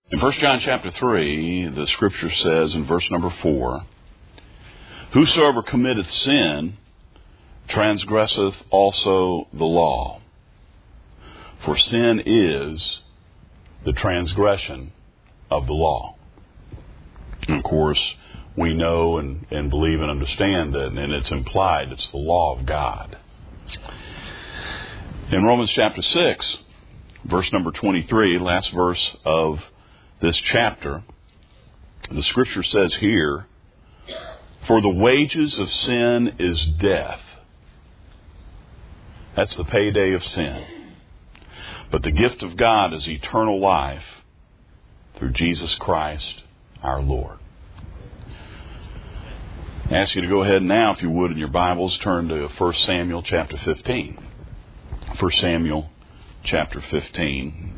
In 1 John chapter 3, the Scripture says in verse number 4, "Whosoever committeth sin transgresseth also the law. For sin is the transgression of the law." And of course, we know and believe and understand that, and it's implied, it's the law of God. In Romans chapter 6, verse number 23, last verse of this chapter, the Scripture says here, "For the wages of sin is death." That's the payday of sin. "But the gift of God is eternal life through Jesus Christ our Lord." I ask you to go ahead now, if you would, in your Bibles, turn to 1 Samuel chapter 15. 1 Samuel chapter 15.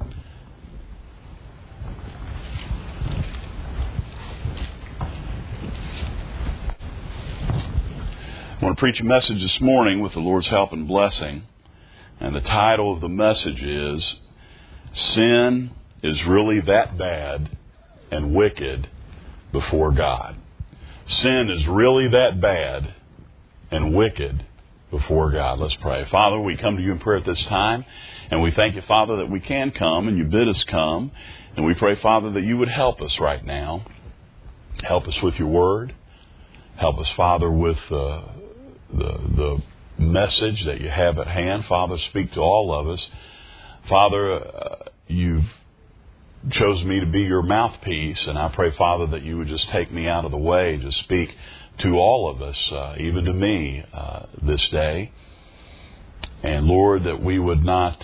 I want to preach a message this morning with the Lord's help and blessing. And the title of the message is, "Sin is Really That Bad and Wicked Before God." Sin is really that bad and wicked before God. Let's pray. Father, we come to you in prayer at this time, and we thank you, Father, that we can come, and you bid us come. And we pray, Father, that you would help us right now. Help us with your word. Help us, Father, with the message that you have at hand. Father, speak to all of us. Father, you've chosen me to be your mouthpiece, and I pray, Father, that you would just take me out of the way to speak to all of us, even to me, this day. And Lord, that we would not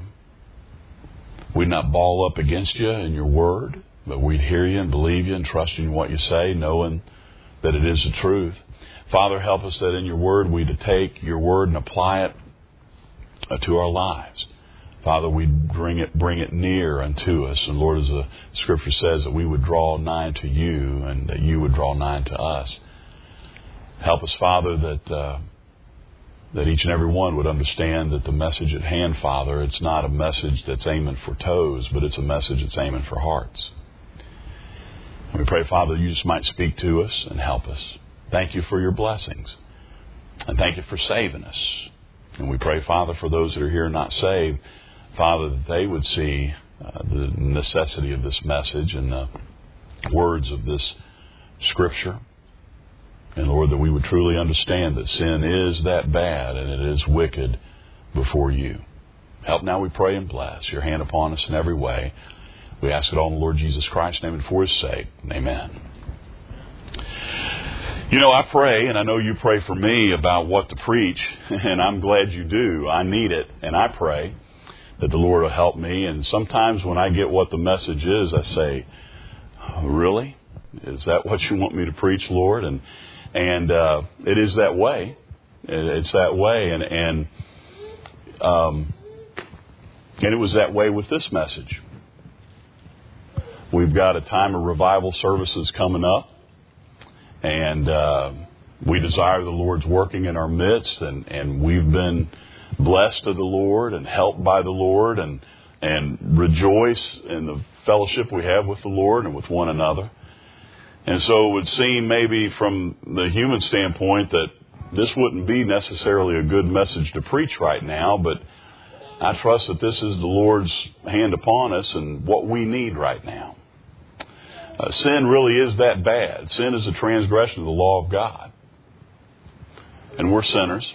ball up against you in your word, but we'd hear you and believe you and trust in what you say, knowing that it is the truth. Father, help us that in your word we'd take your word and apply it to our lives. Father, we bring it near unto us. And Lord, as the Scripture says, that we would draw nigh to you and that you would draw nigh to us. Help us, Father, that each and every one would understand that the message at hand, Father, it's not a message that's aiming for toes, but it's a message that's aiming for hearts. And we pray, Father, you just might speak to us and help us. Thank you for your blessings. And thank you for saving us. And we pray, Father, for those that are here not saved, Father, that they would see the necessity of this message and the words of this Scripture. And Lord, that we would truly understand that sin is that bad and it is wicked before you. Help now, we pray, and bless your hand upon us in every way. We ask it all in the Lord Jesus Christ's name and for his sake. Amen. You know, I pray, and I know you pray for me about what to preach, and I'm glad you do. I need it, and I pray that the Lord will help me. And sometimes when I get what the message is, I say, "Really? Is that what you want me to preach, Lord?" And it is that way. It's that way, and it was that way with this message. We've got a time of revival services coming up, and we desire the Lord's working in our midst, and we've been blessed of the Lord and helped by the Lord, and rejoice in the fellowship we have with the Lord and with one another. And so it would seem maybe from the human standpoint that this wouldn't be necessarily a good message to preach right now, but I trust that this is the Lord's hand upon us and what we need right now. Sin really is that bad. Sin is a transgression of the law of God. And we're sinners.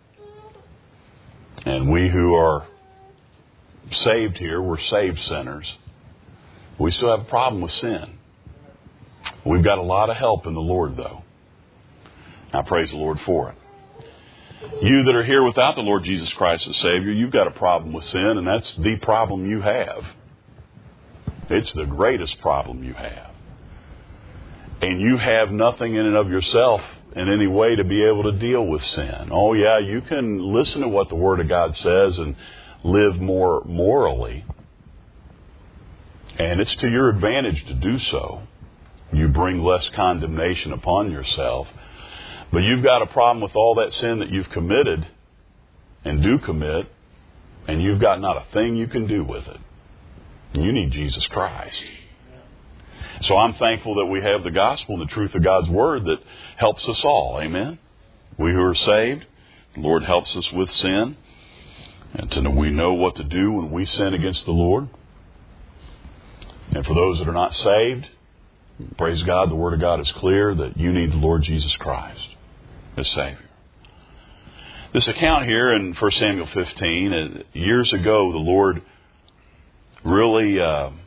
And we who are saved here, we're saved sinners. We still have a problem with sin. We've got a lot of help in the Lord, though. I praise the Lord for it. You that are here without the Lord Jesus Christ as Savior, you've got a problem with sin, and that's the problem you have. It's the greatest problem you have. And you have nothing in and of yourself in any way to be able to deal with sin. Oh, yeah, you can listen to what the Word of God says and live more morally. And it's to your advantage to do so. You bring less condemnation upon yourself. But you've got a problem with all that sin that you've committed and do commit, and you've got not a thing you can do with it. You need Jesus Christ. So I'm thankful that we have the gospel and the truth of God's word that helps us all. Amen? We who are saved, the Lord helps us with sin. And we know what to do when we sin against the Lord. And for those that are not saved, praise God, the Word of God is clear that you need the Lord Jesus Christ as Savior. This account here in 1 Samuel 15, years ago, the Lord really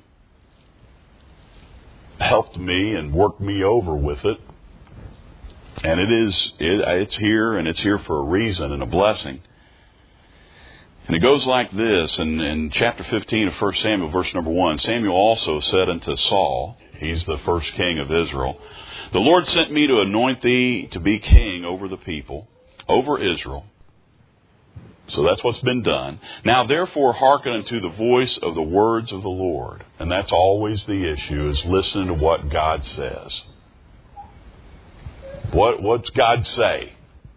helped me and worked me over with it. And it's here, and it's here for a reason and a blessing. And it goes like this, in chapter 15 of 1 Samuel, verse number 1, Samuel also said unto Saul, he's the first king of Israel, the Lord sent me to anoint thee to be king over the people, over Israel. So that's what's been done. Now therefore hearken unto the voice of the words of the Lord. And that's always the issue, is listening to what God says. What's God say?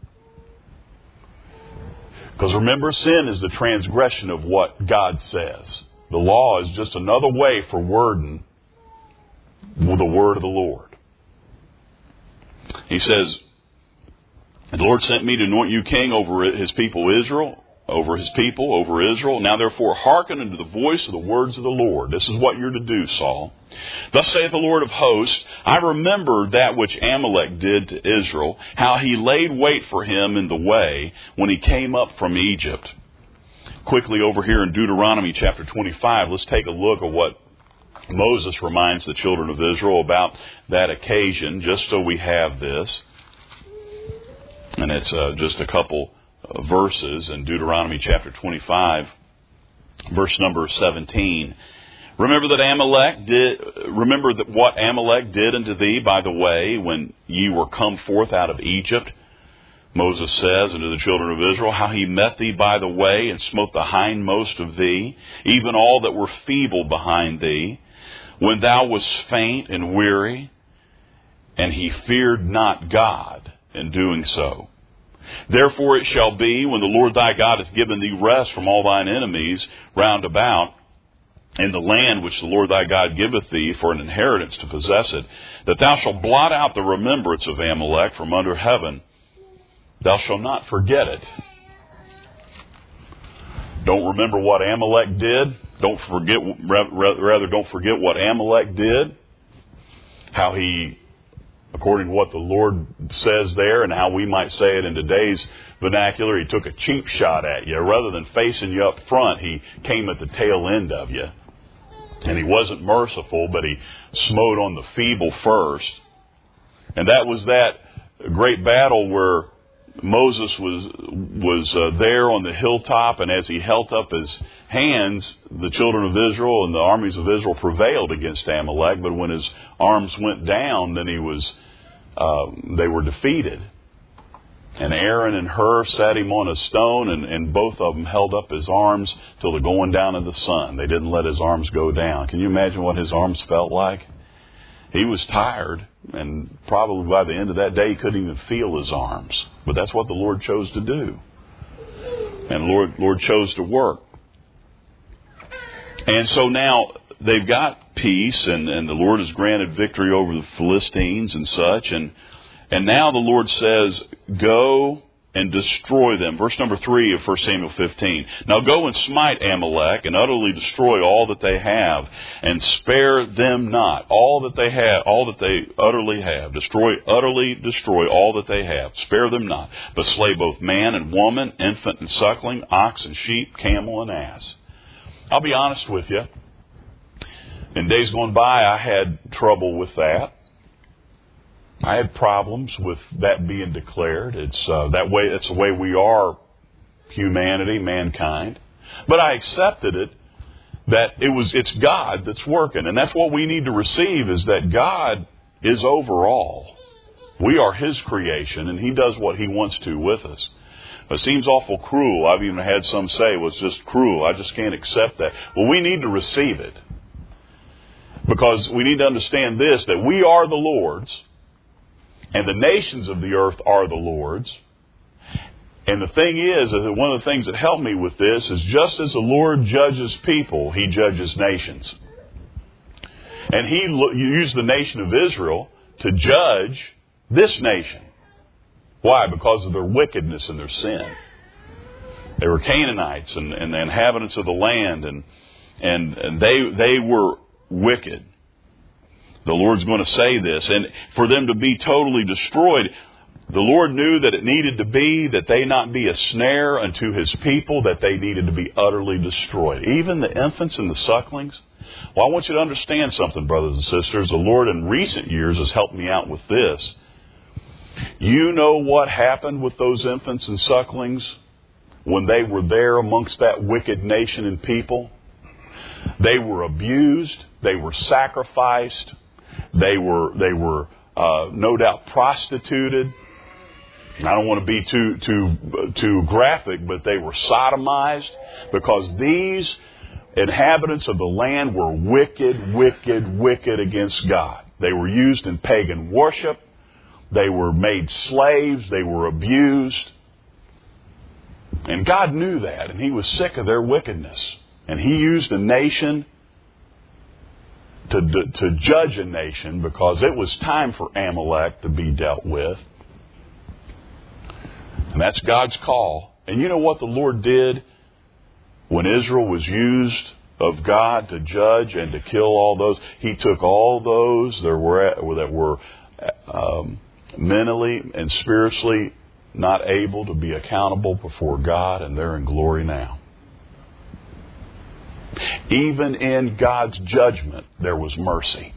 Because remember, sin is the transgression of what God says. The law is just another way for wording the word of the Lord. He says, the Lord sent me to anoint you king over his people Israel, over his people, over Israel. Now therefore hearken unto the voice of the words of the Lord. This is what you're to do, Saul. Thus saith the Lord of hosts, I remember that which Amalek did to Israel, how he laid wait for him in the way when he came up from Egypt. Quickly over here in Deuteronomy chapter 25, let's take a look at what Moses reminds the children of Israel about that occasion, just so we have this. And it's just a couple verses in Deuteronomy chapter 25, verse number 17. Remember what Amalek did unto thee by the way when ye were come forth out of Egypt. Moses says unto the children of Israel, how he met thee by the way and smote the hindmost of thee, even all that were feeble behind thee, when thou wast faint and weary, and he feared not God in doing so. Therefore it shall be, when the Lord thy God hath given thee rest from all thine enemies round about, in the land which the Lord thy God giveth thee for an inheritance to possess it, that thou shalt blot out the remembrance of Amalek from under heaven. Thou shalt not forget it. Don't remember what Amalek did. Don't forget what Amalek did. How he, according to what the Lord says there, and how we might say it in today's vernacular, he took a cheap shot at you. Rather than facing you up front, he came at the tail end of you. And he wasn't merciful, but he smote on the feeble first. And that was that great battle where Moses was there on the hilltop, and as he held up his hands, the children of Israel and the armies of Israel prevailed against Amalek. But when his arms went down, then they were defeated. And Aaron and Hur sat him on a stone, and both of them held up his arms till the going down of the sun. They didn't let his arms go down. Can you imagine what his arms felt like? He was tired, and probably by the end of that day, he couldn't even feel his arms. But that's what the Lord chose to do. And the Lord chose to work. And so now they've got peace, and the Lord has granted victory over the Philistines and such. And now the Lord says, go and destroy them. Verse number 3 of 1 Samuel 15. Now go and smite Amalek and utterly destroy all that they have, and spare them not. All that they have, all that they utterly have. Utterly destroy all that they have. Spare them not. But slay both man and woman, infant and suckling, ox and sheep, camel and ass. I'll be honest with you. In days gone by, I had trouble with that. I had problems with that being declared. It's that way. That's the way we are, humanity, mankind. But I accepted it. That it's God that's working, and that's what we need to receive: is that God is over all. We are His creation, and He does what He wants to with us. It seems awful cruel. I've even had some say it was just cruel. I just can't accept that. Well, we need to receive it, because we need to understand this: that we are the Lord's. And the nations of the earth are the Lord's. And the thing is that one of the things that helped me with this is, just as the Lord judges people, He judges nations. And He used the nation of Israel to judge this nation. Why? Because of their wickedness and their sin. They were Canaanites and the inhabitants of the land, and they were wicked. The Lord's going to say this. And for them to be totally destroyed, the Lord knew that it needed to be that they not be a snare unto His people, that they needed to be utterly destroyed. Even the infants and the sucklings. Well, I want you to understand something, brothers and sisters. The Lord in recent years has helped me out with this. You know what happened with those infants and sucklings when they were there amongst that wicked nation and people? They were abused. They were sacrificed. They were no doubt prostituted. I don't want to be too graphic, but they were sodomized because these inhabitants of the land were wicked against God. They were used in pagan worship. They were made slaves. They were abused. And God knew that, and He was sick of their wickedness. And He used a nation to judge a nation because it was time for Amalek to be dealt with. And that's God's call. And you know what the Lord did when Israel was used of God to judge and to kill all those? He took all those that were mentally and spiritually not able to be accountable before God, and they're in glory now. Even in God's judgment, there was mercy.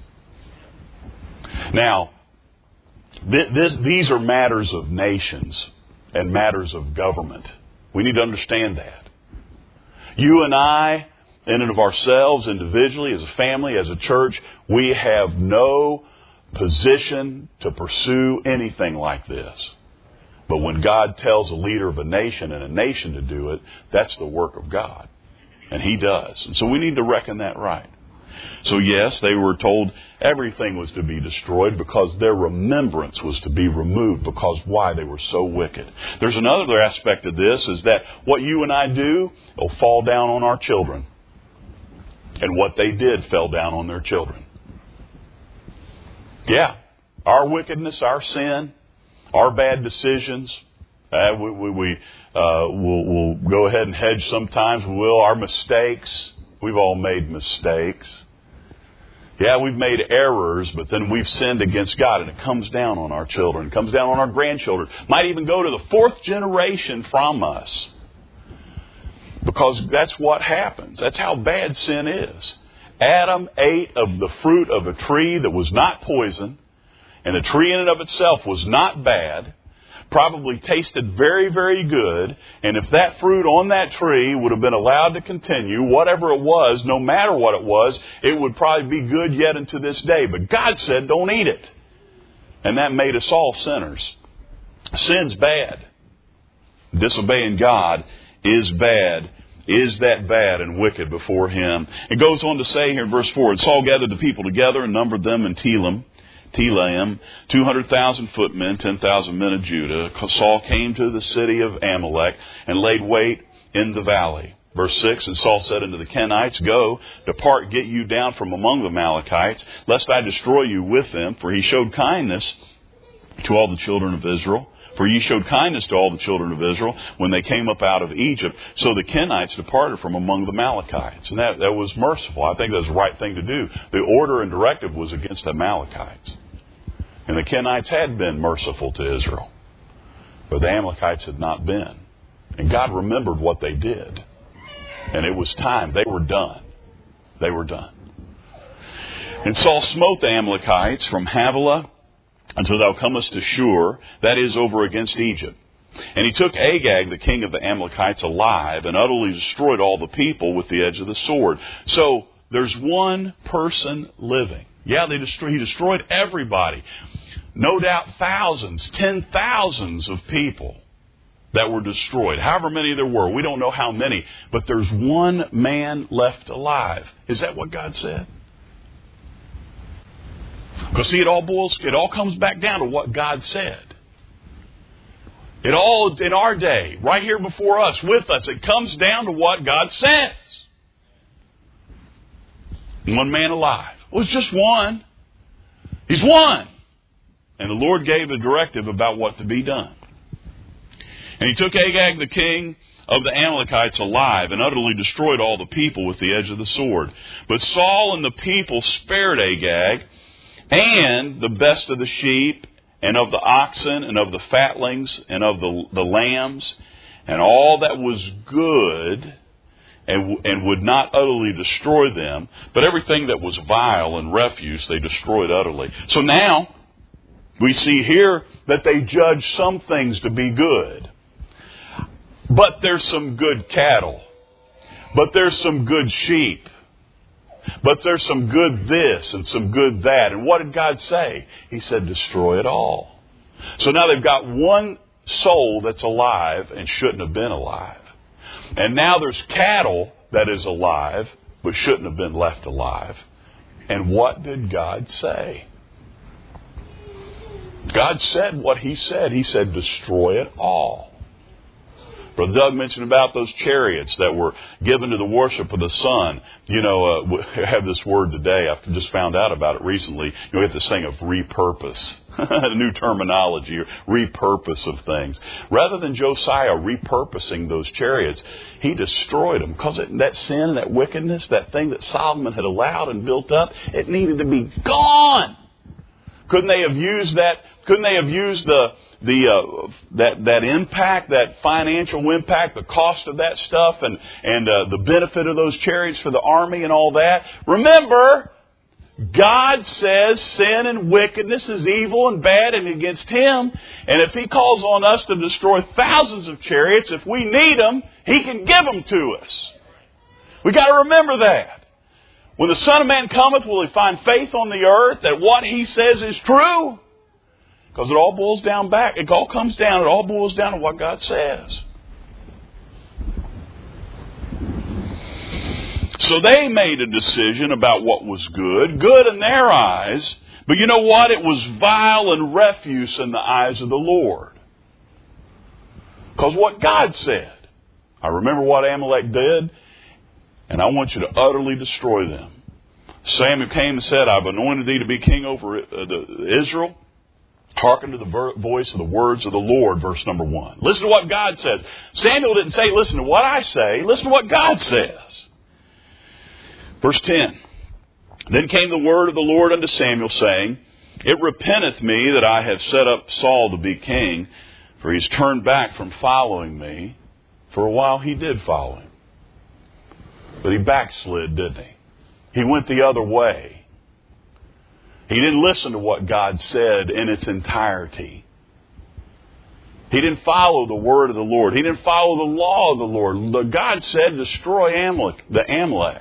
Now, these are matters of nations and matters of government. We need to understand that. You and I, in and of ourselves, individually, as a family, as a church, we have no position to pursue anything like this. But when God tells a leader of a nation and a nation to do it, that's the work of God. And He does. And so we need to reckon that right. So yes, they were told everything was to be destroyed because their remembrance was to be removed. Because why? They were so wicked. There's another aspect of this, is that what you and I do will fall down on our children. And what they did fell down on their children. Yeah, our wickedness, our sin, our bad decisions, we'll go ahead and hedge sometimes. We will. Our mistakes. We've all made mistakes. Yeah, we've made errors, but then we've sinned against God, and it comes down on our children. It comes down on our grandchildren. Might even go to the fourth generation from us. Because that's what happens. That's how bad sin is. Adam ate of the fruit of a tree that was not poison, and the tree in and of itself was not bad. Probably tasted very, very good. And if that fruit on that tree would have been allowed to continue, whatever it was, no matter what it was, it would probably be good yet unto this day. But God said, don't eat it. And that made us all sinners. Sin's bad. Disobeying God is bad. Is that bad and wicked before Him? It goes on to say here in verse 4, and Saul gathered the people together and numbered them in Telaim, 200,000 footmen, 10,000 men of Judah. Saul came to the city of Amalek and laid wait in the valley. Verse 6, and Saul said unto the Kenites, go, depart, get you down from among the Amalekites, lest I destroy you with them. For he showed kindness to all the children of Israel. For ye showed kindness to all the children of Israel when they came up out of Egypt. So the Kenites departed from among the Amalekites. And that was merciful. I think that was the right thing to do. The order and directive was against the Amalekites. And the Kenites had been merciful to Israel. But the Amalekites had not been. And God remembered what they did. And it was time. They were done. They were done. And Saul smote the Amalekites from Havilah until thou comest to Shur, that is, over against Egypt. And he took Agag, the king of the Amalekites, alive, and utterly destroyed all the people with the edge of the sword. So there's one person living. Yeah, he destroyed everybody. No doubt thousands, 10,000s of people that were destroyed. However many there were. We don't know how many. But there's one man left alive. Is that what God said? Because see, it all comes back down to what God said. It all, in our day, right here before us, with us, it comes down to what God says. One man alive. Well, it's just one. He's one. And the Lord gave a directive about what to be done. And he took Agag, the king of the Amalekites, alive and utterly destroyed all the people with the edge of the sword. But Saul and the people spared Agag and the best of the sheep and of the oxen and of the fatlings and of the lambs and all that was good, and would not utterly destroy them, but everything that was vile and refuse they destroyed utterly. So now we see here that they judge some things to be good. But there's some good cattle. But there's some good sheep. But there's some good this and some good that. And what did God say? He said, destroy it all. So now they've got one soul that's alive and shouldn't have been alive. And now there's cattle that is alive but shouldn't have been left alive. And what did God say? God said what He said. He said, destroy it all. Brother Doug mentioned about those chariots that were given to the worship of the sun. You know, we have this word today. I've just found out about it recently. We have this thing of repurpose. A new terminology, repurpose of things. Rather than Josiah repurposing those chariots, he destroyed them. Because that sin, that wickedness, that thing that Solomon had allowed and built up, it needed to be gone. Couldn't they have used that? Couldn't they have used that impact, that financial impact, the cost of that stuff, and the benefit of those chariots for the army and all that? Remember, God says sin and wickedness is evil and bad and against Him. And if He calls on us to destroy thousands of chariots, if we need them, He can give them to us. We got to remember that. When the Son of Man cometh, will He find faith on the earth that what He says is true? Because it all boils down back. It all comes down. It all boils down to what God says. So they made a decision about what was good. Good in their eyes. But you know what? It was vile and refuse in the eyes of the Lord. Because what God said. I remember what Amalek did. And I want you to utterly destroy them. Samuel came and said, I've anointed thee to be king over Israel. Hearken to the voice of the words of the Lord, verse number 1. Listen to what God says. Samuel didn't say, listen to what I say. Listen to what God says. Verse 10. Then came the word of the Lord unto Samuel, saying, It repenteth me that I have set up Saul to be king, for he's turned back from following me. For a while he did follow him. But he backslid, didn't he? He went the other way. He didn't listen to what God said in its entirety. He didn't follow the word of the Lord. He didn't follow the law of the Lord. God said, destroy Amalek.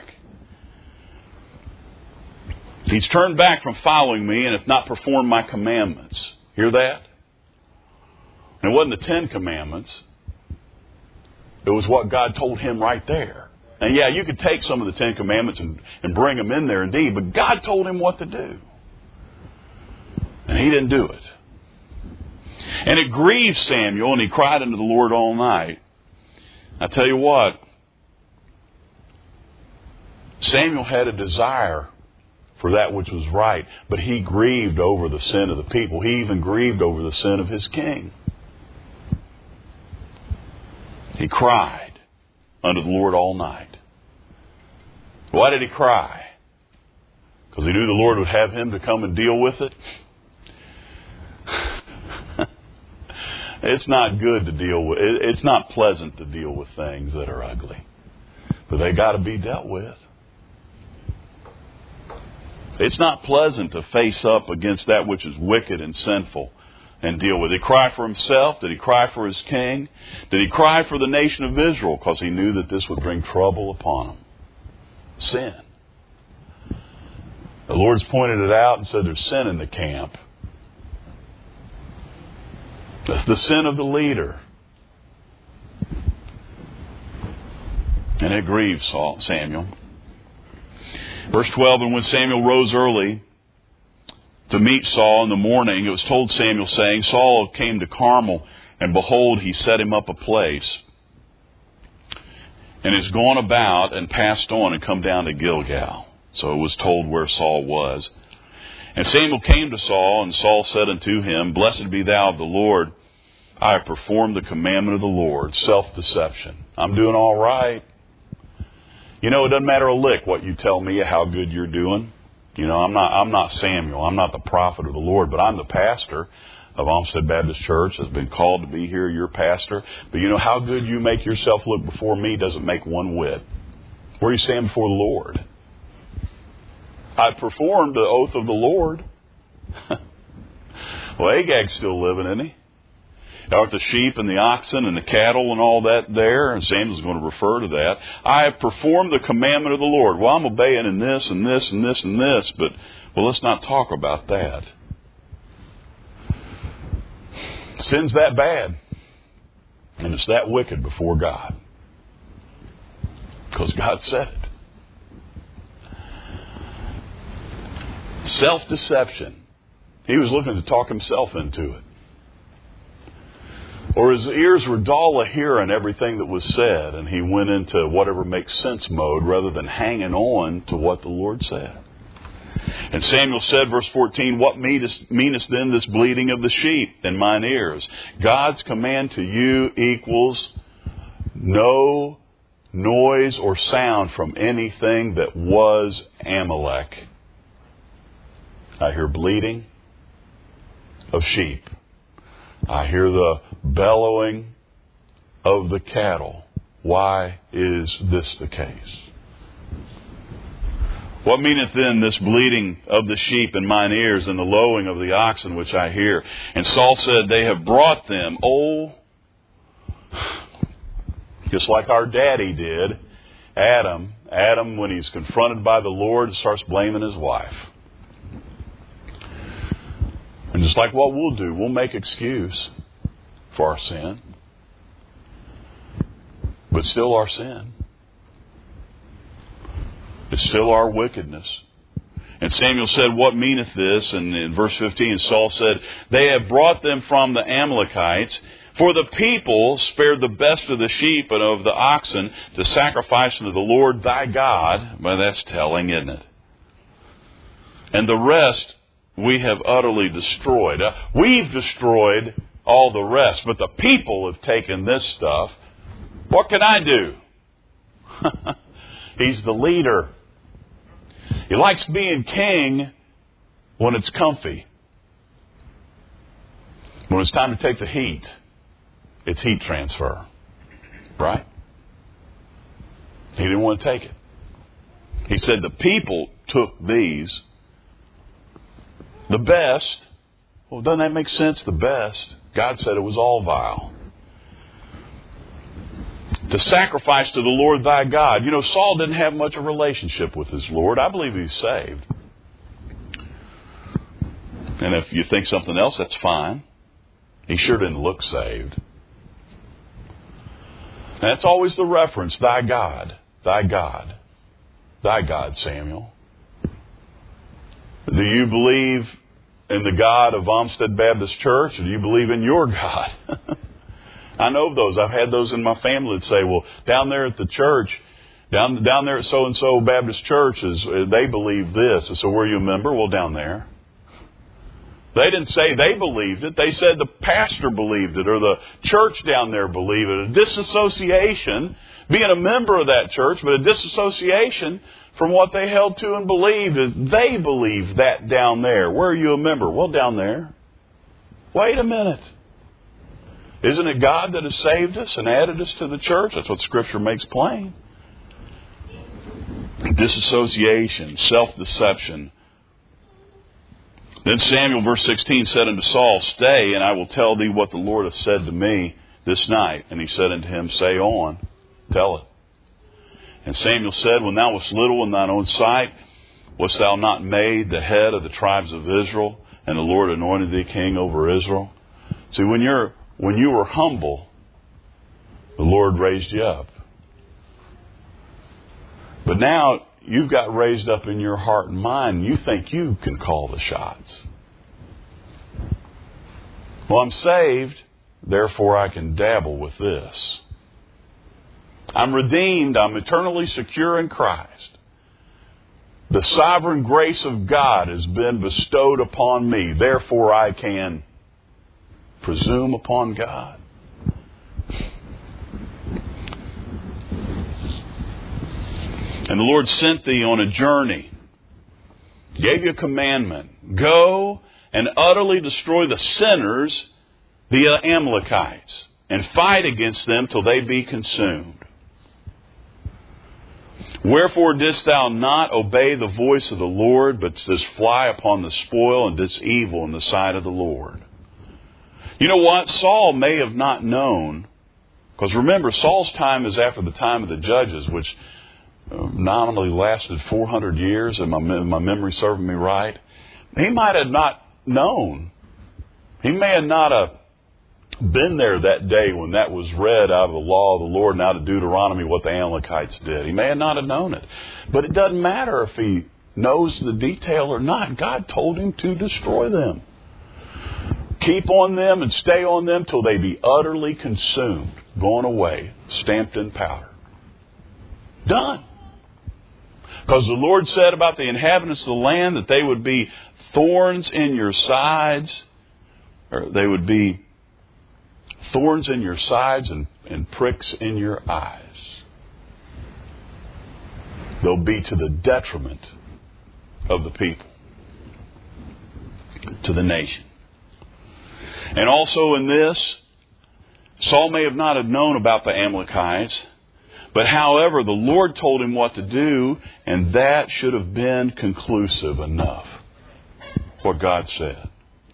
He's turned back from following me and hath not performed my commandments. Hear that? And it wasn't the 10 commandments. It was what God told him right there. And yeah, you could take some of the 10 commandments and bring them in there indeed, but God told him what to do. And he didn't do it. And it grieved Samuel, and he cried unto the Lord all night. I tell you what, Samuel had a desire for that which was right, but he grieved over the sin of the people. He even grieved over the sin of his king. He cried unto the Lord all night. Why did he cry? Because he knew the Lord would have him to come and deal with it? It's not good to deal with. It's not pleasant to deal with things that are ugly. But they got to be dealt with. It's not pleasant to face up against that which is wicked and sinful and deal with it. Did he cry for himself? Did he cry for his king? Did he cry for the nation of Israel? Because he knew that this would bring trouble upon him. Sin. The Lord's pointed it out and said there's sin in the camp. That's the sin of the leader. And it grieved Samuel. Verse 12, and when Samuel rose early to meet Saul in the morning, it was told Samuel, saying, Saul came to Carmel, and behold, he set him up a place, and is gone about and passed on and come down to Gilgal. So it was told where Saul was. And Samuel came to Saul, and Saul said unto him, Blessed be thou of the Lord. I have performed the commandment of the Lord. Self-deception. I'm doing all right. You know, it doesn't matter a lick what you tell me how good you're doing. You know, I'm not Samuel. I'm not the prophet of the Lord, but I'm the pastor of Olmsted Baptist Church, has been called to be here, your pastor. But you know, how good you make yourself look before me doesn't make one whit. Where you stand before the Lord. I performed the oath of the Lord. Well, Agag's still living, isn't he? Aren't the sheep and the oxen and the cattle and all that there? And Samuel's going to refer to that. I have performed the commandment of the Lord. Well, I'm obeying in this and this and this and this, but well, let's not talk about that. Sin's that bad. And it's that wicked before God. Because God said it. Self-deception. He was looking to talk himself into it. Or his ears were dull of hearing everything that was said, and he went into whatever makes sense mode rather than hanging on to what the Lord said. And Samuel said, verse 14, What meanest then this bleating of the sheep in mine ears? God's command to you equals no noise or sound from anything that was Amalek. I hear bleating of sheep. I hear the bellowing of the cattle. Why is this the case? What meaneth then this bleating of the sheep in mine ears and the lowing of the oxen which I hear? And Saul said, They have brought them, just like our daddy did, Adam. Adam, when he's confronted by the Lord, starts blaming his wife. And just like what we'll do, we'll make excuse for our sin. But still our sin. It's still our wickedness. And Samuel said, What meaneth this? And in verse 15, Saul said, They have brought them from the Amalekites, for the people spared the best of the sheep and of the oxen to sacrifice unto the Lord thy God. Well, that's telling, isn't it? And the rest we have utterly destroyed. We've destroyed all the rest, but the people have taken this stuff. What can I do? He's the leader. He likes being king when it's comfy. When it's time to take the heat, it's heat transfer. Right? He didn't want to take it. He said the people took these. The best. Well, doesn't that make sense? The best. God said it was all vile. To sacrifice to the Lord thy God. You know, Saul didn't have much of a relationship with his Lord. I believe he's saved. And if you think something else, that's fine. He sure didn't look saved. And that's always the reference, thy God, thy God, thy God, Samuel. Do you believe in the God of Olmsted Baptist Church, or do you believe in your God? I know those. I've had those in my family that say, well, down there at the church, down there at so-and-so Baptist Church, they believe this. And so where are you a member? Well, down there. They didn't say they believed it. They said the pastor believed it, or the church down there believed it. A disassociation, being a member of that church, but a disassociation from what they held to and believed. Is they believed that down there. Where are you a member? Well, down there. Wait a minute. Isn't it God that has saved us and added us to the church? That's what Scripture makes plain. Disassociation, self-deception. Then Samuel, verse 16, said unto Saul, Stay, and I will tell thee what the Lord hath said to me this night. And he said unto him, Say on, tell it. And Samuel said, When thou wast little in thine own sight, wast thou not made the head of the tribes of Israel, and the Lord anointed thee king over Israel? See, when you were humble, the Lord raised you up. But now you've got raised up in your heart and mind. You think you can call the shots. Well, I'm saved, therefore I can dabble with this. I'm redeemed. I'm eternally secure in Christ. The sovereign grace of God has been bestowed upon me. Therefore, I can presume upon God. And the Lord sent thee on a journey, gave you a commandment. Go and utterly destroy the sinners, the Amalekites, and fight against them till they be consumed. Wherefore didst thou not obey the voice of the Lord, but didst fly upon the spoil and didst evil in the sight of the Lord? You know what? Saul may have not known, because remember, Saul's time is after the time of the judges, which nominally lasted 400 years, and my memory serving me right. He might have not known. He may have not been there that day when that was read out of the law of the Lord and out of Deuteronomy what the Amalekites did. He may have not have known it. But it doesn't matter if he knows the detail or not. God told him to destroy them. Keep on them and stay on them till they be utterly consumed, gone away, stamped in powder. Done. Because the Lord said about the inhabitants of the land that they would be thorns in your sides, or they would be thorns in your sides and pricks in your eyes. They'll be to the detriment of the people, to the nation. And also in this, Saul may have not have known about the Amalekites, but however, the Lord told him what to do, and that should have been conclusive enough, what God said.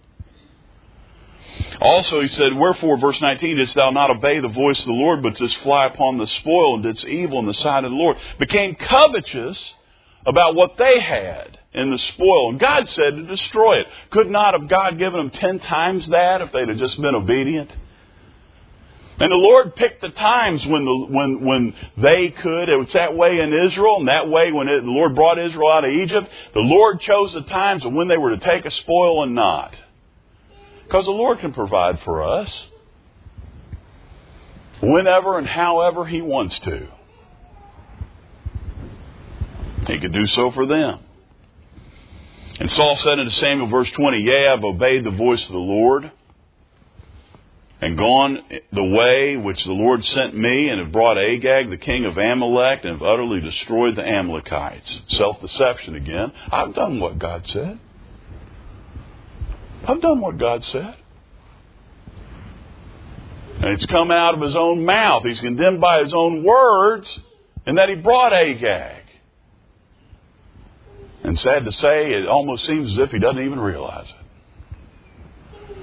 Also, he said, wherefore, verse 19, didst thou not obey the voice of the Lord, but didst fly upon the spoil, and didst evil in the sight of the Lord? Became covetous about what they had in the spoil. And God said to destroy it. Could not have God given them 10 times that if they'd have just been obedient? And the Lord picked the times when they could. It was that way in Israel, and that way when the Lord brought Israel out of Egypt. The Lord chose the times of when they were to take a spoil and not. Because the Lord can provide for us whenever and however He wants to. He could do so for them. And Saul said unto Samuel, verse 20, Yea, I have obeyed the voice of the Lord, and gone the way which the Lord sent me, and have brought Agag, the king of Amalek, and have utterly destroyed the Amalekites. Self-deception again. I've done what God said. I've done what God said. And it's come out of his own mouth. He's condemned by his own words, and that he brought Agag. And sad to say, it almost seems as if he doesn't even realize it.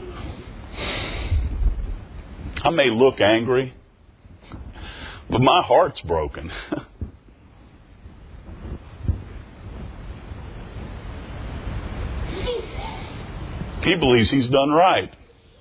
I may look angry, but my heart's broken. He believes he's done right.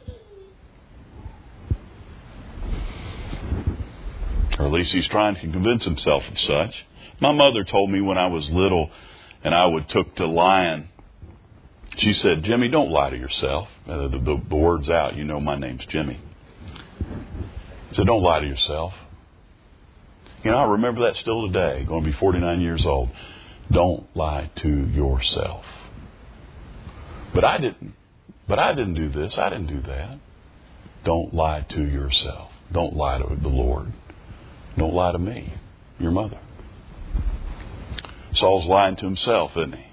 Or at least he's trying to convince himself of such. My mother told me when I was little and I took to lying, she said, Jimmy, don't lie to yourself. The word's out. You know my name's Jimmy. So don't lie to yourself. You know, I remember that still today, going to be 49 years old. Don't lie to yourself. But I didn't do this. I didn't do that. Don't lie to yourself. Don't lie to the Lord. Don't lie to me, your mother. Saul's lying to himself, isn't he?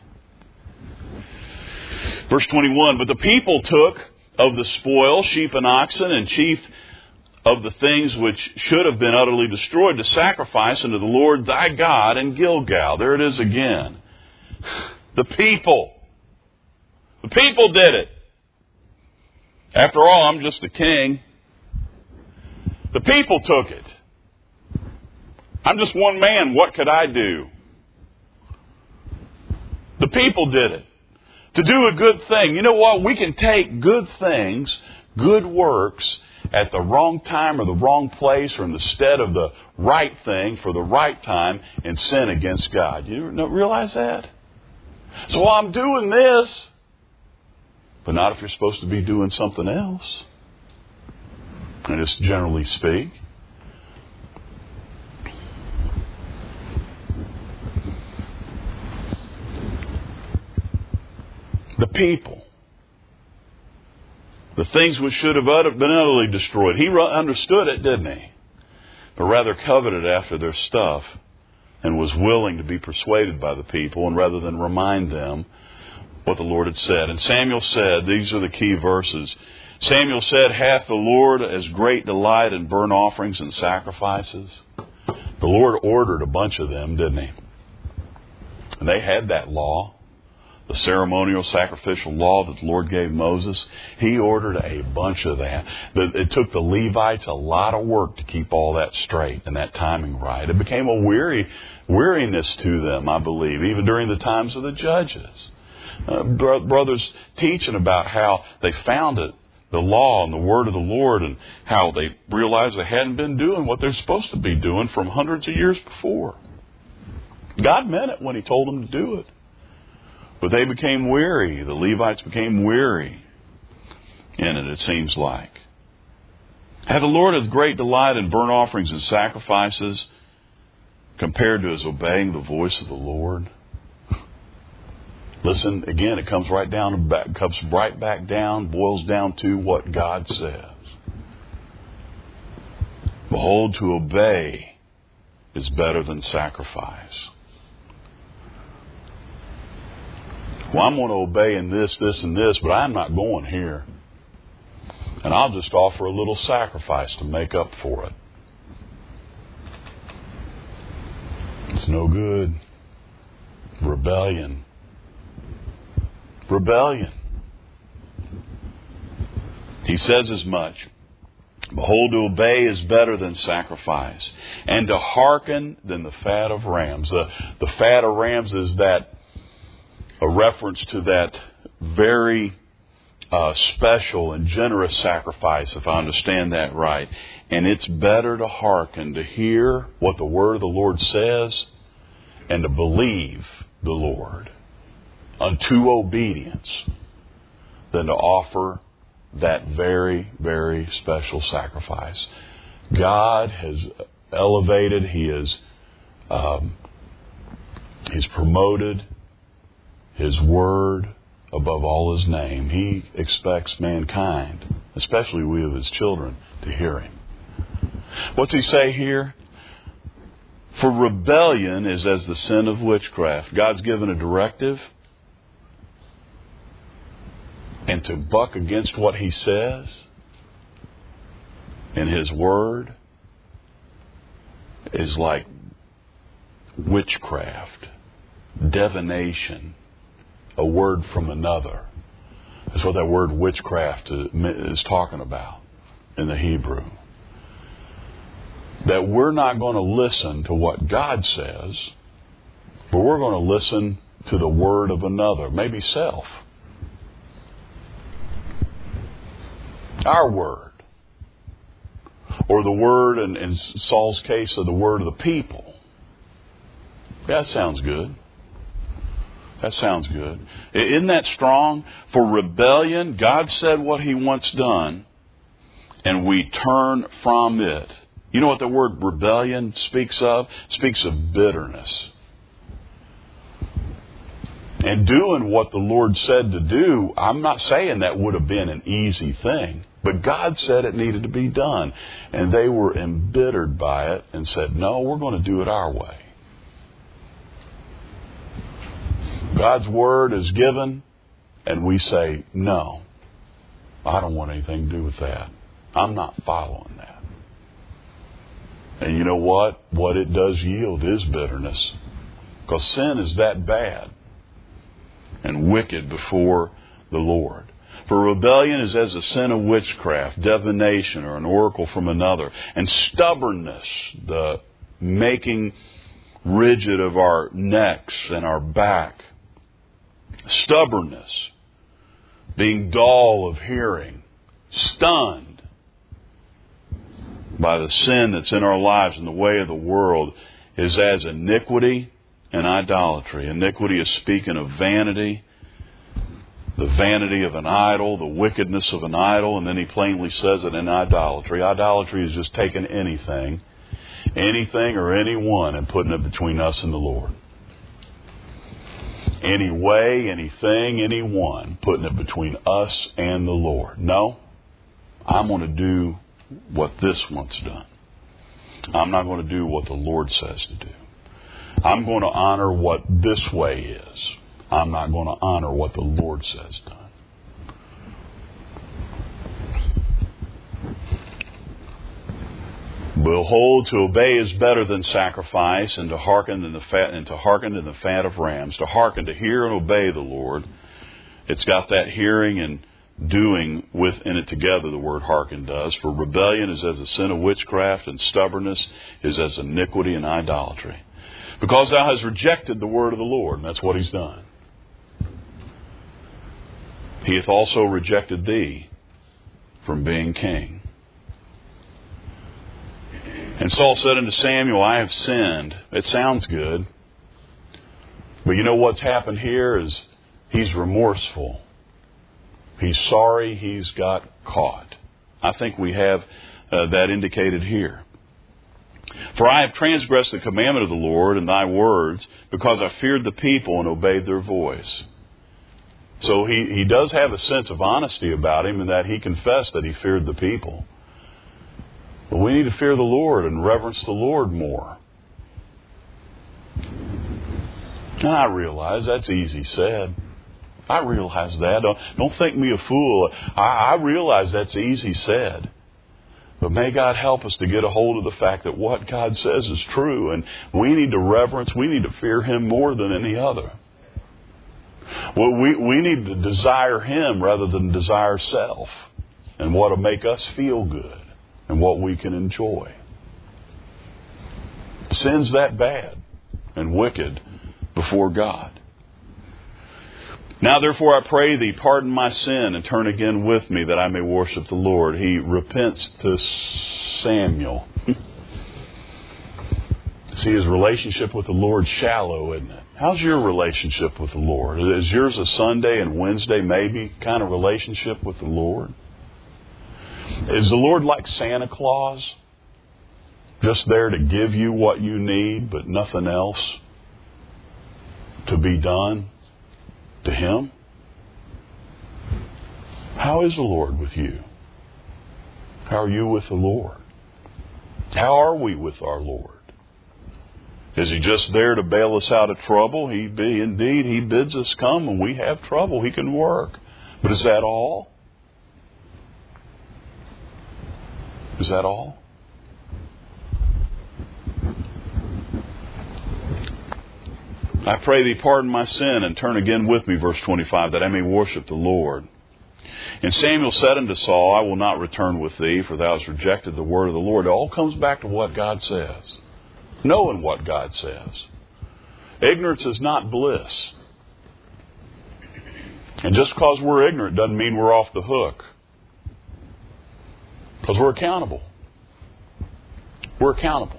Verse 21, But the people took of the spoil sheep and oxen, and chief of the things which should have been utterly destroyed, to sacrifice unto the Lord thy God in Gilgal. There it is again. The people. The people did it. After all, I'm just the king. The people took it. I'm just one man. What could I do? The people did it. To do a good thing. You know what? We can take good things, good works, at the wrong time or the wrong place or in the stead of the right thing for the right time and sin against God. You realize that? So while I'm doing this, but not if you're supposed to be doing something else. And just generally speak. the people. The things which should have been utterly destroyed. He understood it, didn't he? But rather coveted after their stuff and was willing to be persuaded by the people, and rather than remind them what the Lord had said. And Samuel said, these are the key verses, Samuel said, hath the Lord as great delight in burnt offerings and sacrifices? The Lord ordered a bunch of them, didn't he? And they had that law, the ceremonial sacrificial law that the Lord gave Moses. He ordered a bunch of that. It took the Levites a lot of work to keep all that straight and that timing right. It became a weariness to them, I believe, even during the times of the judges. Brothers teaching about how they found it, the law and the word of the Lord, and how they realized they hadn't been doing what they're supposed to be doing from hundreds of years before. God meant it when He told them to do it. But they became weary. The Levites became weary in it, it seems like. Had the Lord as great delight in burnt offerings and sacrifices compared to His obeying the voice of the Lord? Listen, again, it comes right back down, boils down to what God says. Behold, to obey is better than sacrifice. Well, I'm going to obey in this, and this, but I'm not going here. And I'll just offer a little sacrifice to make up for it. It's no good. Rebellion. He says as much. Behold, to obey is better than sacrifice, and to hearken than the fat of rams. The fat of rams is a reference to that very special and generous sacrifice, if I understand that right. And it's better to hearken, to hear what the word of the Lord says, and to believe the Lord unto obedience, than to offer that very, very special sacrifice. God has elevated, He's promoted His word above all His name. He expects mankind, especially we of His children, to hear Him. What's He say here? For rebellion is as the sin of witchcraft. God's given a directive, and to buck against what He says in His word is like witchcraft, divination, a word from another. That's what that word witchcraft is talking about in the Hebrew. That we're not going to listen to what God says, but we're going to listen to the word of another, maybe self. Our word. Or the word, in Saul's case, of the word of the people. That sounds good. That sounds good. Isn't that strong? For rebellion, God said what He wants done, and we turn from it. You know what the word rebellion speaks of? It speaks of bitterness. And doing what the Lord said to do, I'm not saying that would have been an easy thing, but God said it needed to be done. And they were embittered by it and said, no, we're going to do it our way. God's word is given, and we say, no, I don't want anything to do with that. I'm not following that. And you know what? What it does yield is bitterness. Because sin is that bad and wicked before the Lord. For rebellion is as a sin of witchcraft, divination, or an oracle from another. And stubbornness, the making rigid of our necks and our back. Stubbornness, being dull of hearing, stunned by the sin that's in our lives and the way of the world, is as iniquity and idolatry. Iniquity is speaking of vanity, the vanity of an idol, the wickedness of an idol, and then he plainly says it in idolatry. Idolatry is just taking anything or anyone and putting it between us and the Lord. any way, anything, anyone, putting it between us and the Lord. No, I'm going to do what this one's done. I'm not going to do what the Lord says to do. I'm going to honor what this way is. I'm not going to honor what the Lord says done. Behold, to obey is better than sacrifice, and to hearken to the fat of rams. To hearken, to hear and obey the Lord. It's got that hearing and doing within it together, the word hearken does. For rebellion is as the sin of witchcraft, and stubbornness is as iniquity and idolatry. Because thou hast rejected the word of the Lord, and that's what he's done. He hath also rejected thee from being king. And Saul said unto Samuel, I have sinned. It sounds good. But you know what's happened here is he's remorseful. He's sorry he's got caught. I think we have that indicated here. For I have transgressed the commandment of the Lord and thy words, because I feared the people and obeyed their voice. So he does have a sense of honesty about him in that he confessed that he feared the people. But we need to fear the Lord and reverence the Lord more. And I realize that's easy said. I realize that. Don't think me a fool. I realize that's easy said. But may God help us to get a hold of the fact that what God says is true. And we need to reverence, we need to fear Him more than any other. Well, we need to desire Him rather than desire self and what will make us feel good and what we can enjoy. Sin's that bad and wicked before God. Now therefore I pray thee, pardon my sin and turn again with me that I may worship the Lord. He repents to Samuel. See, his relationship with the Lord shallow, isn't it? How's your relationship with the Lord? Is yours a Sunday and Wednesday maybe kind of relationship with the Lord? Is the Lord like Santa Claus? Just there to give you what you need, but nothing else to be done to Him? How is the Lord with you? How are you with the Lord? How are we with our Lord? Is He just there to bail us out of trouble? Indeed, He bids us come when we have trouble. He can work. But is that all? Is that all? I pray thee, pardon my sin and turn again with me, verse 25, that I may worship the Lord. And Samuel said unto Saul, I will not return with thee, for thou hast rejected the word of the Lord. It all comes back to what God says. Knowing what God says. Ignorance is not bliss. And just because we're ignorant doesn't mean we're off the hook. Because we're accountable. We're accountable.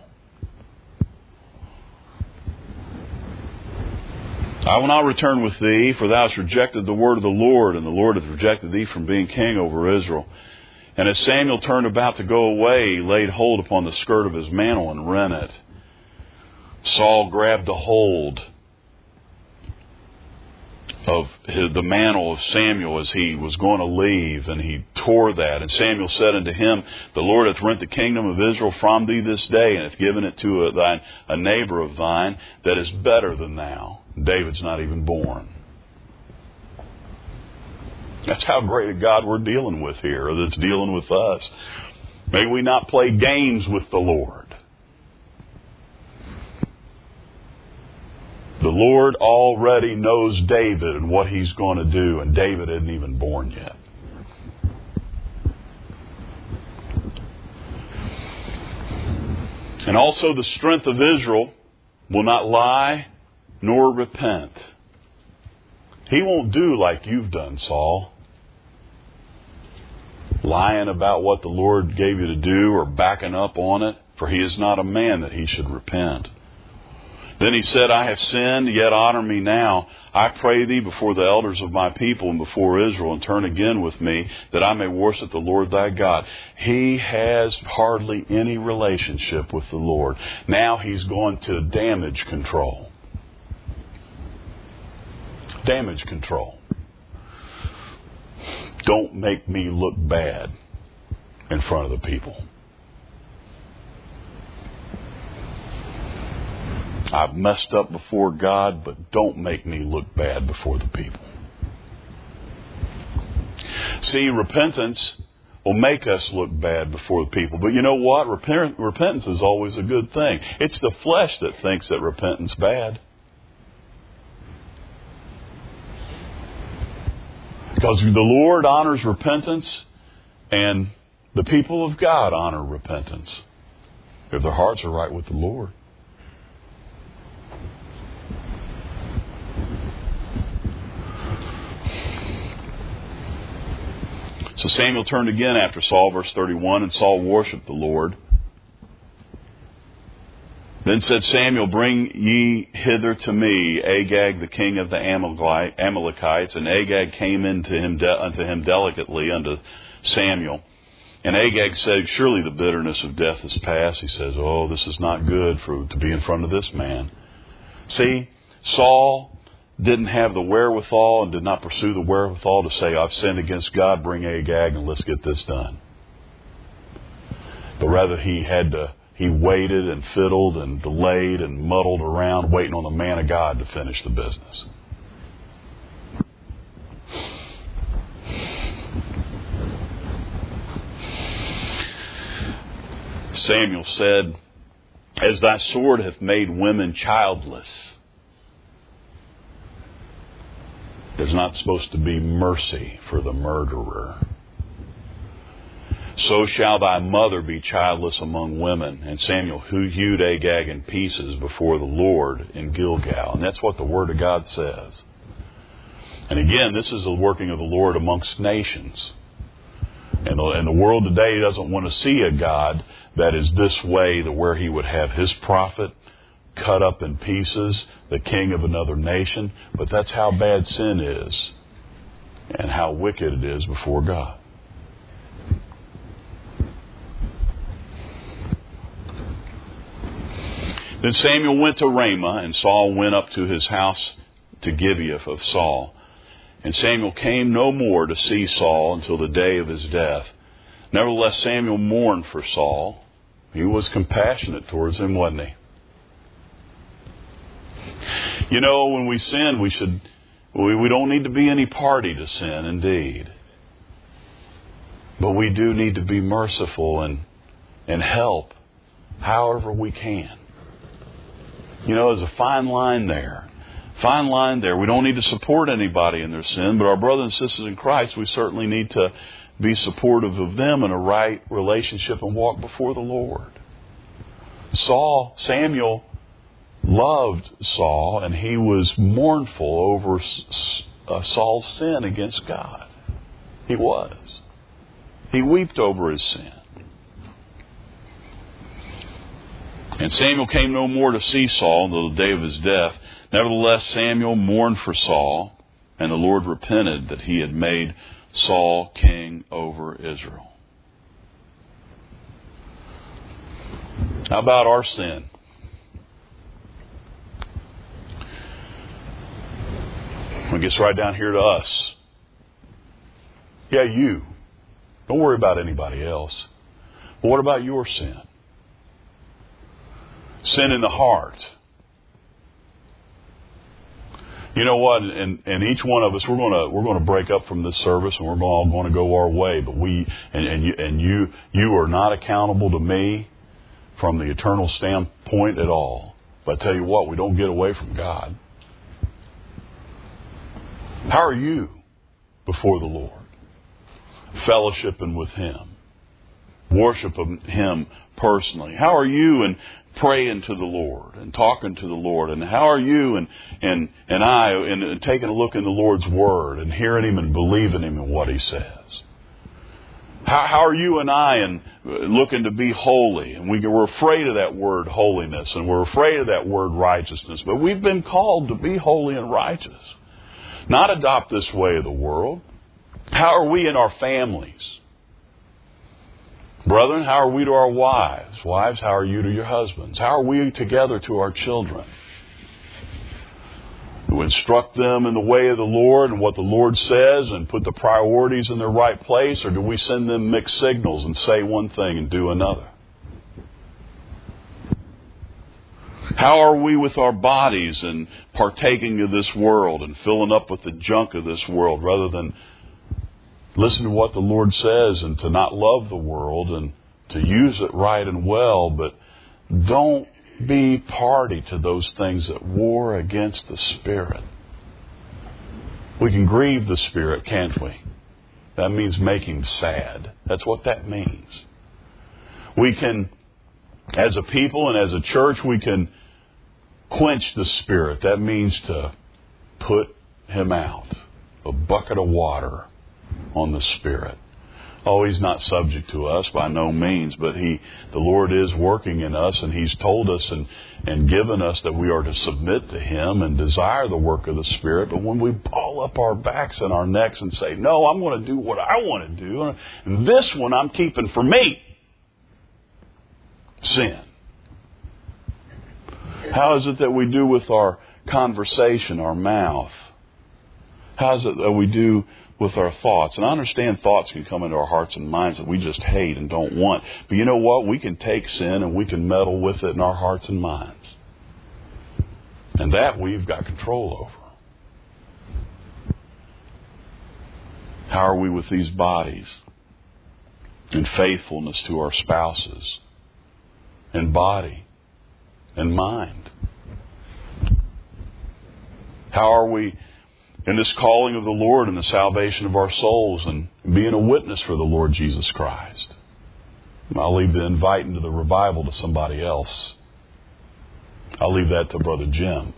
I will not return with thee, for thou hast rejected the word of the Lord, and the Lord hath rejected thee from being king over Israel. And as Samuel turned about to go away, he laid hold upon the skirt of his mantle and rent it. Saul grabbed a hold of the mantle of Samuel as he was going to leave, and he tore that. And Samuel said unto him, the Lord hath rent the kingdom of Israel from thee this day, and hath given it to a neighbor of thine that is better than thou. David's not even born. That's how great a God we're dealing with here, or that's dealing with us. May we not play games with the Lord. The Lord already knows David and what He's going to do, and David isn't even born yet. And also the strength of Israel will not lie nor repent. He won't do like you've done, Saul. Lying about what the Lord gave you to do or backing up on it, for He is not a man that He should repent. Then he said, I have sinned, yet honor me now. I pray thee before the elders of my people and before Israel, and turn again with me, that I may worship the Lord thy God. He has hardly any relationship with the Lord. Now he's going to damage control. Damage control. Don't make me look bad in front of the people. I've messed up before God, but don't make me look bad before the people. See, repentance will make us look bad before the people. But you know what? Repentance is always a good thing. It's the flesh that thinks that repentance is bad. Because the Lord honors repentance, and the people of God honor repentance if their hearts are right with the Lord. So Samuel turned again after Saul, verse 31, and Saul worshipped the Lord. Then said Samuel, bring ye hither to me Agag, the king of the Amalekites. And Agag came unto him delicately unto Samuel. And Agag said, surely the bitterness of death is past. He says, oh, this is not good to be in front of this man. See, Saul didn't have the wherewithal and did not pursue the wherewithal to say, I've sinned against God, bring Agag and let's get this done. But rather he waited and fiddled and delayed and muddled around waiting on the man of God to finish the business. Samuel said, as thy sword hath made women childless. There's not supposed to be mercy for the murderer. So shall thy mother be childless among women. And Samuel hewed Agag in pieces before the Lord in Gilgal. And that's what the Word of God says. And again, this is the working of the Lord amongst nations. And the world today doesn't want to see a God that is this way, that where He would have His prophet cut up in pieces, the king of another nation. But that's how bad sin is and how wicked it is before God. Then Samuel went to Ramah, and Saul went up to his house to Gibeah of Saul. And Samuel came no more to see Saul until the day of his death. Nevertheless, Samuel mourned for Saul. He was compassionate towards him, wasn't he? You know, when we sin, we don't need to be any party to sin, indeed. But we do need to be merciful and help however we can. You know, there's a fine line there. Fine line there. We don't need to support anybody in their sin, but our brothers and sisters in Christ, we certainly need to be supportive of them in a right relationship and walk before the Lord. Samuel loved Saul, and he was mournful over Saul's sin against God. He was. He wept over his sin. And Samuel came no more to see Saul until the day of his death. Nevertheless, Samuel mourned for Saul, and the Lord repented that He had made Saul king over Israel. How about our sin? It gets right down here to us. Yeah, you. Don't worry about anybody else. But what about your sin? Sin in the heart. You know what? And each one of us, we're going to break up from this service, and we're all going to go our way. But you are not accountable to me from the eternal standpoint at all. But I tell you what, we don't get away from God. How are you before the Lord? Fellowshipping with Him. Worshiping Him personally. How are you in praying to the Lord and talking to the Lord? And how are you and I in taking a look in the Lord's Word and hearing Him and believing Him in what He says? How are you and I in looking to be holy? And we're afraid of that word holiness, and we're afraid of that word righteousness. But we've been called to be holy and righteous. Not adopt this way of the world. How are we in our families? Brethren, how are we to our wives? Wives, how are you to your husbands? How are we together to our children? instruct them in the way of the Lord and what the Lord says and put the priorities in their right place? Or do we send them mixed signals and say one thing and do another? How are we with our bodies and partaking of this world and filling up with the junk of this world rather than listen to what the Lord says and to not love the world and to use it right and well, but don't be party to those things that war against the Spirit. We can grieve the Spirit, can't we? That means make Him sad. That's what that means. We can, as a people and as a church, we can quench the Spirit. That means to put Him out. A bucket of water on the Spirit. Oh, He's not subject to us by no means, but the Lord is working in us, and He's told us and given us that we are to submit to Him and desire the work of the Spirit. But when we ball up our backs and our necks and say, no, I'm going to do what I want to do, and this one I'm keeping for me. Sin. How is it that we do with our conversation, our mouth? How is it that we do with our thoughts? And I understand thoughts can come into our hearts and minds that we just hate and don't want. But you know what? We can take sin and we can meddle with it in our hearts and minds. And that we've got control over. How are we with these bodies? In faithfulness to our spouses. In body. And mind. How are we in this calling of the Lord and the salvation of our souls and being a witness for the Lord Jesus Christ? I'll leave the inviting to the revival to somebody else. I'll leave that to Brother Jim.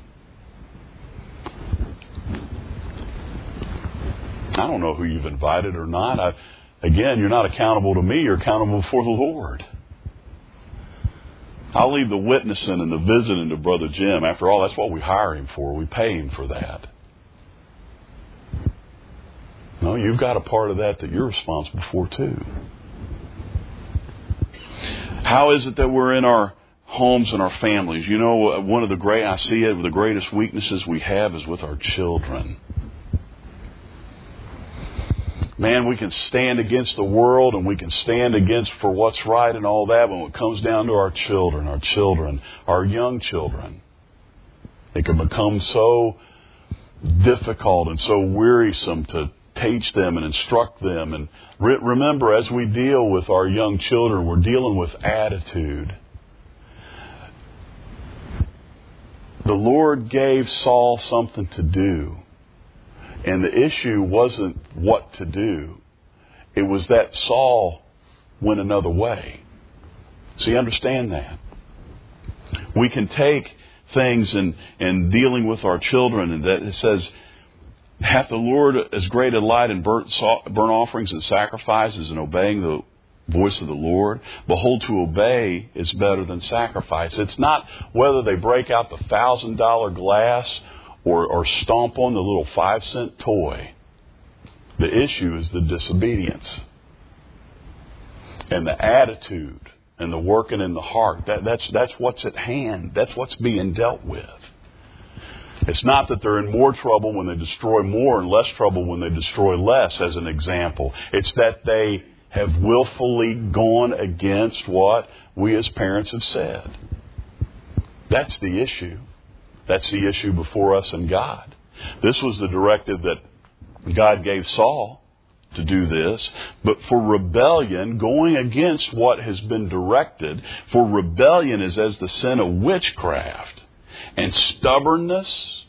I don't know who you've invited or not. Again, you're not accountable to me. You're accountable for the Lord. I'll leave the witnessing and the visiting to Brother Jim. After all, that's what we hire him for. We pay him for that. No, you've got a part of that you're responsible for too. How is it that we're in our homes and our families? You know, I see it, the greatest weaknesses we have is with our children. Man, we can stand against the world and we can stand against for what's right and all that, but when it comes down to our children, our young children, it can become so difficult and so wearisome to teach them and instruct them. And remember, as we deal with our young children, we're dealing with attitude. The Lord gave Saul something to do. And the issue wasn't what to do. It was that Saul went another way. See, understand that. We can take things and dealing with our children, and that it says, hath the Lord as great a delight in burnt offerings and sacrifices and obeying the voice of the Lord? Behold, to obey is better than sacrifice. It's not whether they break out the $1,000 glass or stomp on the little 5-cent toy. The issue is the disobedience. And the attitude and the working in the heart. That's what's at hand. That's what's being dealt with. It's not that they're in more trouble when they destroy more and less trouble when they destroy less, as an example. It's that they have willfully gone against what we as parents have said. That's the issue. That's the issue before us and God. This was the directive that God gave Saul to do this. But for rebellion, going against what has been directed, for rebellion is as the sin of witchcraft. And stubbornness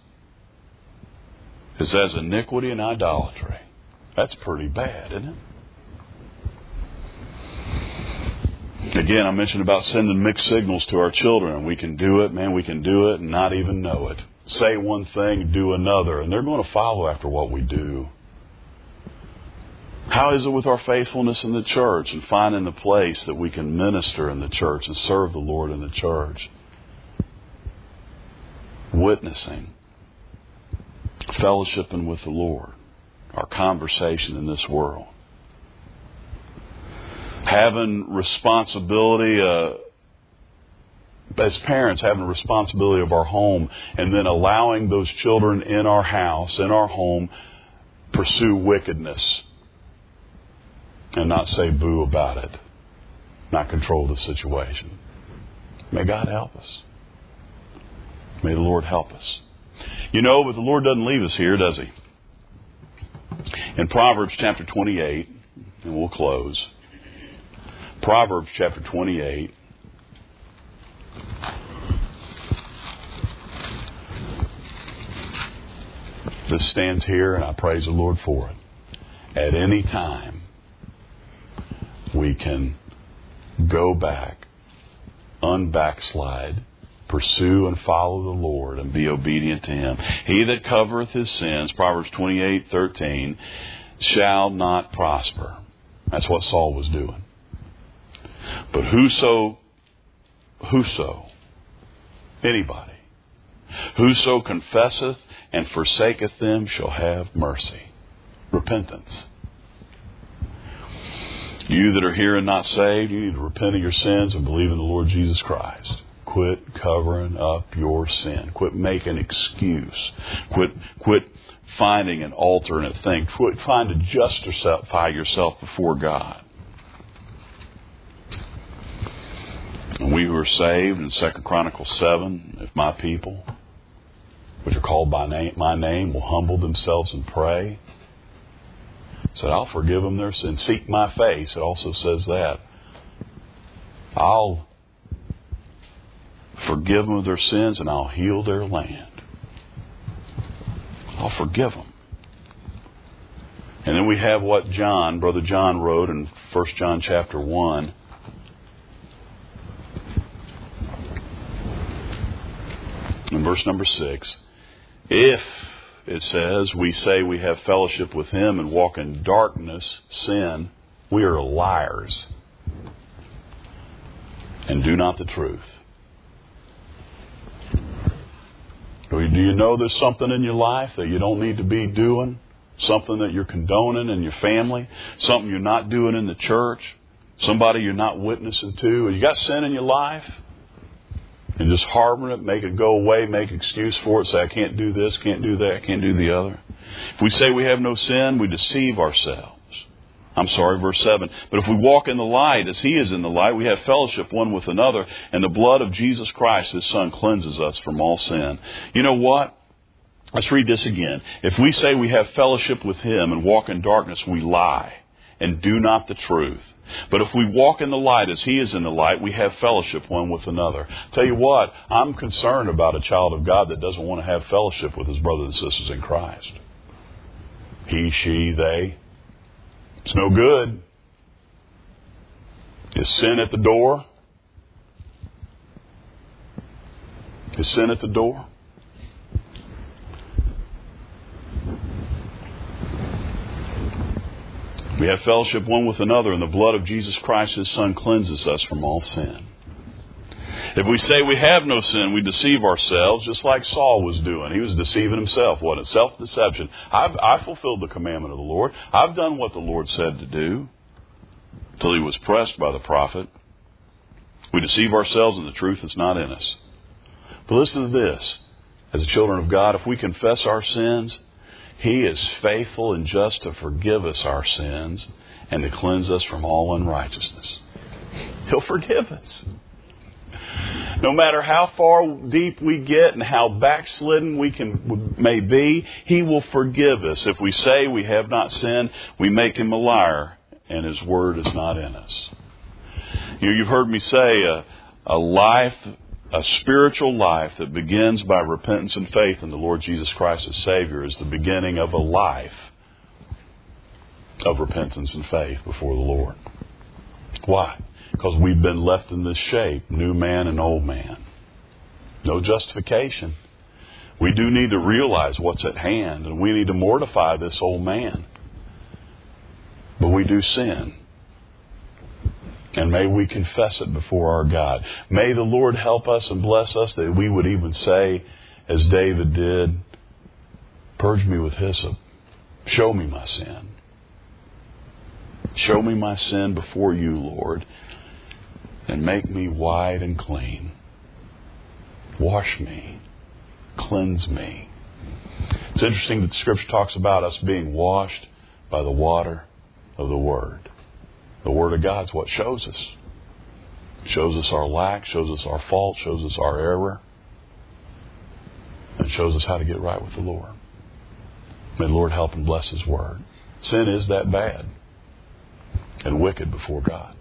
is as iniquity and idolatry. That's pretty bad, isn't it? Again, I mentioned about sending mixed signals to our children. We can do it, man, we can do it and not even know it. Say one thing, do another, and they're going to follow after what we do. How is it with our faithfulness in the church and finding the place that we can minister in the church and serve the Lord in the church? Witnessing, fellowshipping with the Lord, our conversation in this world. Having responsibility as parents, having the responsibility of our home and then allowing those children in our house, in our home, pursue wickedness and not say boo about it, not control the situation. May God help us. May the Lord help us. You know, but the Lord doesn't leave us here, does He? In Proverbs chapter 28, and we'll close. Proverbs chapter 28. This stands here, and I praise the Lord for it. At any time, we can go back, unbackslide, pursue and follow the Lord, and be obedient to Him. He that covereth his sins, Proverbs 28:13, shall not prosper. That's what Saul was doing. But anybody, whoso confesseth and forsaketh them shall have mercy. Repentance. You that are here and not saved, you need to repent of your sins and believe in the Lord Jesus Christ. Quit covering up your sin. Quit making excuse. Quit finding an alternate thing. Quit trying to justify yourself before God. And we who are saved in 2 Chronicles 7, if my people, which are called by my name, will humble themselves and pray, said, I'll forgive them their sins. Seek my face. It also says that. I'll forgive them of their sins and I'll heal their land. I'll forgive them. And then we have what Brother John wrote in 1 John chapter 1. In verse number 6, if, it says, we say we have fellowship with Him and walk in darkness, sin, we are liars and do not the truth. Do you know there's something in your life that you don't need to be doing? Something that you're condoning in your family? Something you're not doing in the church? Somebody you're not witnessing to? You got sin in your life? And just harboring it, make it go away, make an excuse for it, say, I can't do this, can't do that, can't do the other. If we say we have no sin, we deceive ourselves. Verse 7. But if we walk in the light as He is in the light, we have fellowship one with another, and the blood of Jesus Christ, His Son, cleanses us from all sin. You know what? Let's read this again. If we say we have fellowship with Him and walk in darkness, we lie and do not the truth. But if we walk in the light as He is in the light, we have fellowship one with another. Tell you what, I'm concerned about a child of God that doesn't want to have fellowship with his brothers and sisters in Christ. He, she, they. It's no good. Is sin at the door? Is sin at the door? We have fellowship one with another, and the blood of Jesus Christ, His Son, cleanses us from all sin. If we say we have no sin, we deceive ourselves, just like Saul was doing. He was deceiving himself. What? Self-deception. I fulfilled the commandment of the Lord. I've done what the Lord said to do, till He was pressed by the prophet. We deceive ourselves, and the truth is not in us. But listen to this. As the children of God, if we confess our sins, He is faithful and just to forgive us our sins and to cleanse us from all unrighteousness. He'll forgive us. No matter how far deep we get and how backslidden we may be, He will forgive us. If we say we have not sinned, we make Him a liar, and His word is not in us. You've heard me say a spiritual life that begins by repentance and faith in the Lord Jesus Christ as Savior is the beginning of a life of repentance and faith before the Lord. Why? Because we've been left in this shape, new man and old man. No justification. We do need to realize what's at hand, and we need to mortify this old man. But we do sin. And may we confess it before our God. May the Lord help us and bless us that we would even say, as David did, purge me with hyssop. Show me my sin. Show me my sin before you, Lord, and make me white and clean. Wash me. Cleanse me. It's interesting that the Scripture talks about us being washed by the water of the Word. The Word of God is what shows us. Shows us our lack, shows us our fault, shows us our error, and shows us how to get right with the Lord. May the Lord help and bless His Word. Sin is that bad and wicked before God.